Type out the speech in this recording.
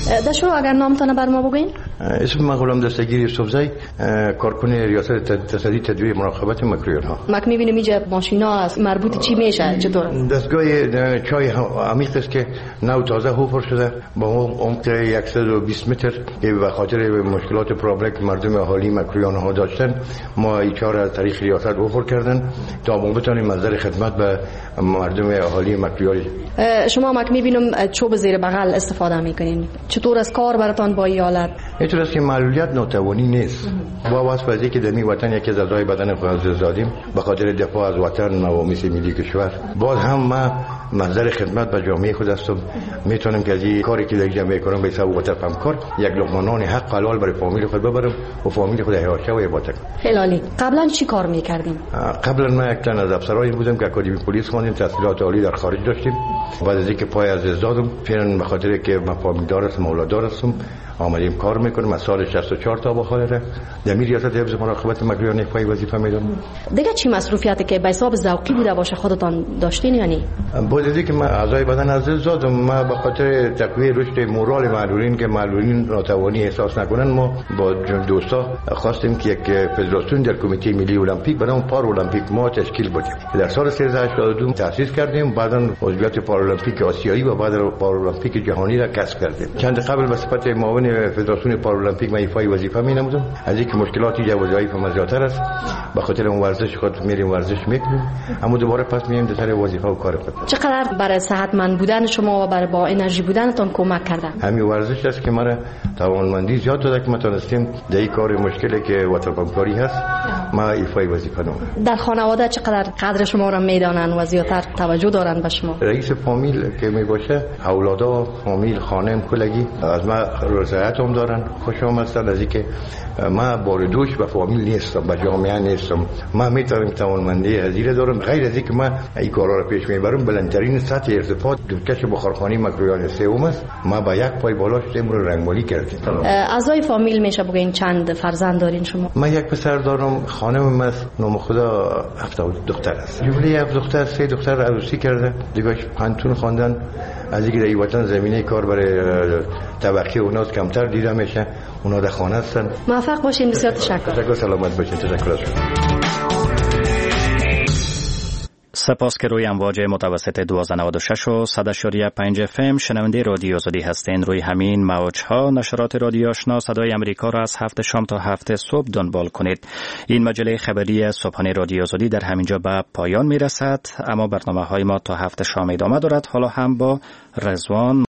دشو اگر نامتان بر ما بگین؟ اسم من غلام دستگیر یوسفزی، کارکن ریاست تصدی تدبیر مراقبت مکرویان ها. مک میبینیم اینجا ماشینا مربوط چی میشه؟ چطور؟ دستگاه چای عمیق است که نو تازه حفر شده با عمق 120 متر که به خاطر مشکلات پرابلم مردم اهالی مکرویان ها داشتن ما ایچار از طریق ریاست حفر کردن تا ما بتونیم منظر خدمت به مردم اهالی مکرویان. شما مک میبینم چوب زیر بغل استفاده میکنین، چطور از کار براتان با ایالت؟ اینطور است که معلولیت ناتوانی نیست. با واسطه که در این وطن یکی از اعضای بدن خود زادیم به خاطر دفاع از وطن نوامیس ملی کشور، باز هم ما منظر خدمت به جامعه خود هستم. میتونم که از این کاری که در جامعه کنم به حساب وطن کار یک لقمه نان حق حلال برای فامیل خود ببرم و فامیل خود حیاشه و عبادت کنم. خیلی عالی. قبلا چی کار میکردیم؟ قبلا من یک تن از افسرایی بودم که اکادمی پلیس خواندیم، تحصیلات عالی در خارج داشتیم. بعد از اینکه پای از ازدادم فعلا به خاطر که من فامیل دار هستم، اولاد هستم، آمدیم کار میکنم. از سال 64 تا با خاله در ریاست حفظ مراقبت مکرویان ایفای وظیفه میدم. دیگه چی مسئولیتی که به حساب ذوقی بوده باشه خودتان داشتین یعنی؟ بعد از اینکه من اعضای بدن از زادم، ما به خاطر تقویت رشد مورال معلولین که معلولین ناتوانی احساس نکنن، ما با دوستا خواستیم که یک فدراسیون در کمیته ملی المپیک به نام پار المپیک ما تشکیل بدیم. در سال 1382 تأسیس کردیم، بعداً عضویت پارالمپیک آسیایی و بعد پارالمپیک جهانی را کسب کردیم. چند قبل به صفت معاون فدراسیون پارالمپیک من ایفای وظیفه می‌نمودم. از اینکه مشکلاتی جوازهای مزیاتر است به خاطر اون ورزش خود میریم ورزش میکنیم، اما دوباره پس میایم در سر وظیفه و کار خود. چقدر برای صحتمند بودن شما و برای با انرژی بودنتون کمک کرده؟ همین ورزش است که مرا توانمندی زیاد داده که ما تونستیم در این کار مشکلی که وطن‌پرستی هست ما ایفای وظیفه نمودم. در خانواده چقدر قدر شما را میدانن و زیاتر توجه دارن به شما؟ رئیس فامیل که میباشه، اولادا، فامیل، خانم کلگی از ما رضایت هم دارن، خوشم هستن از اینکه ما باردوش به فامیل نیستم، به جامعه نیستم. ما میتونم توانمندی هزینه دارم، غیر از اینکه ما این کارا رو پیش میبرم. بلندترین سطح ارتفاع دورکش بخارخانه مکرویان سوم است. ما با یک پای بالاش امروز رنگمالی کردیم. اعضای فامیل میشه بگین چند فرزند دارین شما؟ من یک پسر دارم، خانمم است، نام خدا 70 دختر است. جمله 7 دختر، 3 دختر عروسی کرده، دیگه پنتون خواندن. از اینکه در این وطن زمینه کار برای طبقه اوناست کمتر دیده میشه، اونا در خانه هستن. موفق باشین. بسیار تشکر. سلامت باشین. تشکر از شما. سپاس که روی امواج متوسط 1296 و 100.5 FM شنونده رادیو آزادی هستین. روی همین موج‌ها نشرات رادیو آشنا صدای امریکا را از 7 شام تا 7 صبح دنبال کنید. این مجله خبری صبحانه رادیو آزادی در همینجا به پایان میرسد، اما برنامه‌های ما تا 7 شام ادامه دارد. حالا هم با رضوان